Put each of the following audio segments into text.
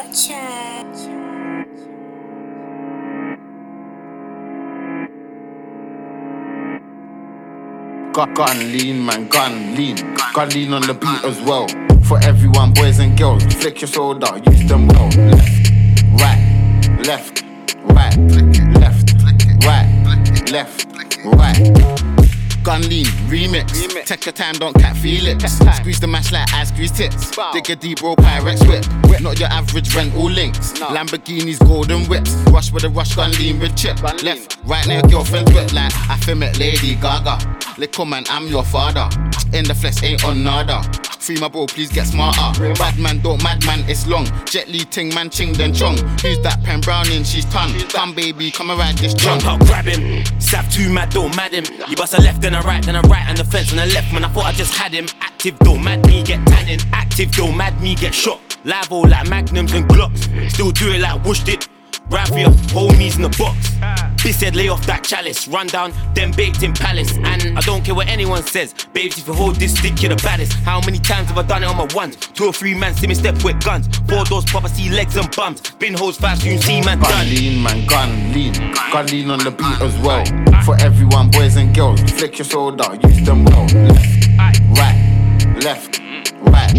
Gun lean, man, gun lean. Gun lean on the beat as well. For everyone, boys and girls, flick your soda, use them well. Left, right, left, right, right. Gun lean, remix. Take your time, don't cat feel it. Squeeze the mash like I squeeze tits. Dig a deep roll Pyrex whip. Not your average rental links. Lamborghinis, golden whips. Rush with a rush, gun lean with chip. Left, right now, girlfriend's wet like I film it, Lady Gaga. Little man, I'm your father. In the flesh, ain't on nada. Free my bro, please get smarter. Bad man, don't mad man, it's long. Jet Li ting man, ching then chong. Who's that pen browning? She's ton. Come baby, come around this jump. Jump up, grab him. Sav too mad, don't mad him. You bust a left, then a right, and the fence on the left. Man, I thought I just had him. Active, don't mad me, get tanning. Active, don't mad me, get shot. Live all like magnums and glocks. Still do it like Woosh did. Right for your homies in the box. Bitch said lay off that chalice. Run down, then baked in palace. And I don't care what anyone says. Babes, if you hold this stick, you're the baddest. How many times have I done it on my ones? 2 or 3 man see me step with guns. 4 doors pop, I see legs and bums. Bin hoes fast, you see man done. Gun lean, man, gun lean. Gun lean on the beat as well. For everyone, boys and girls, flick your soda, use them well. Left, right,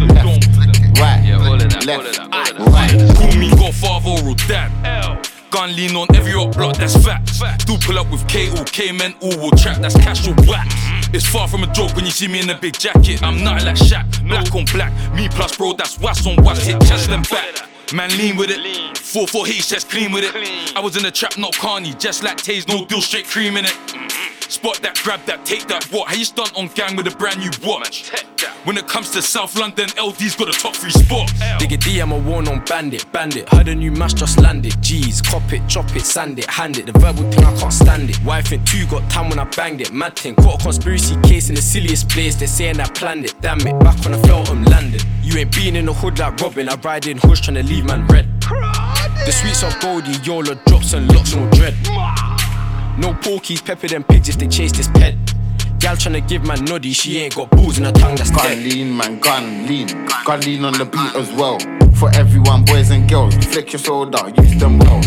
left, right. Call me Godfather or Dad. Gun lean on every up block, that's facts. Do pull up with K, all K-men, all will trap, that's cash or wax. It's far from a joke when you see me in a big jacket. I'm nothing like Shaq, black on black. Me plus bro, that's wax on wax, hit chest and back. Man lean with it, 4-4 heat, chest clean with it. I was in the trap, not Carney, just like Taze, no deal, straight cream in it. Spot that, grab that, take that, what? How you stunt on gang with a brand new watch? When it comes to South London, LD's got a top 3 spots. Dig a D, I'm a worn on bandit. Heard a new mash just landed. G's, cop it, chop it, sand it, hand it. The verbal thing, I can't stand it. Wife and 2 got time when I banged it. Mad thing, caught a conspiracy case in the silliest place. They're saying I planned it. Damn it, back when I felt I'm landed. You ain't been in the hood like Robin. I ride in hoosh trying to leave man red. The sweets of Goldie, Yola drops and locks, no dread. No porkies, pepper them pigs if they chase this pet. Gal tryna give man noddy, she ain't got balls in her tongue, that's gun dead. Lean, man, gun lean. Gun lean on the beat as well. For everyone, boys and girls, flick your soda, use them well.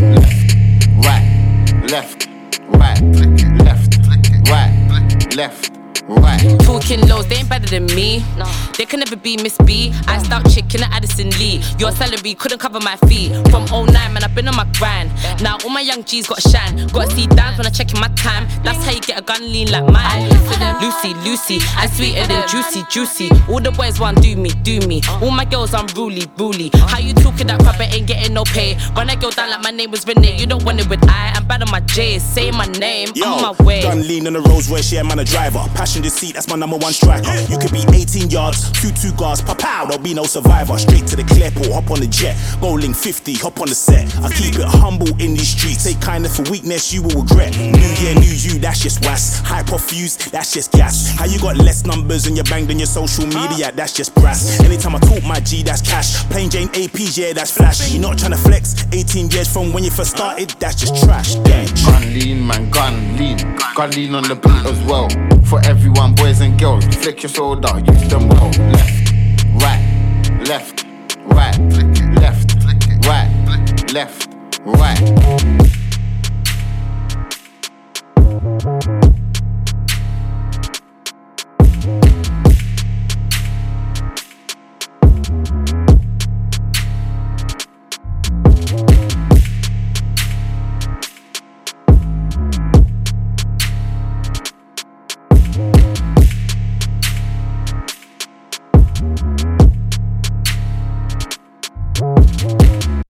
Left, right, right. Talking lows, they ain't better than me. They can never be Miss B. Iced out chick in Addison Lee. Your salary couldn't cover my fee. From 09, man, I've been on my grind. Now all my young G's gotta shine. Gotta see dance when I check in my time. That's how you get a gun lean like mine. Lucy, I'm sweeter than juicy. All the boys want do me. All my girls, I'm ruly. How you talking that crap, I ain't getting no pay. Run that girl down like my name was Renee. You don't want it with I'm bad on my J's. Say my name, yo, on my way. Gun lean on the Rolls Royce, yeah, man, a driver. Passion the seat, that's my number 1 striker. You could be 18 yards, 2 guards, pow, there'll be no survivor. Straight to the clearport, hop on the jet. Bowling 50, hop on the set. I keep it humble in these streets. Take kindness for weakness, you will regret. New year, new you, that's just was. Hype off fuse, that's just gas. How you got less numbers and you banged on your social media, that's just brass. Anytime I talk my G, that's cash. Plain Jane APs, yeah, that's flash. You're not trying to flex, 18 years from when you first started, that's just trash. Gun lean, man, gun lean. Gun lean on the beat as well. For everyone, boys and girls, flick your soda, use them well. Left, right.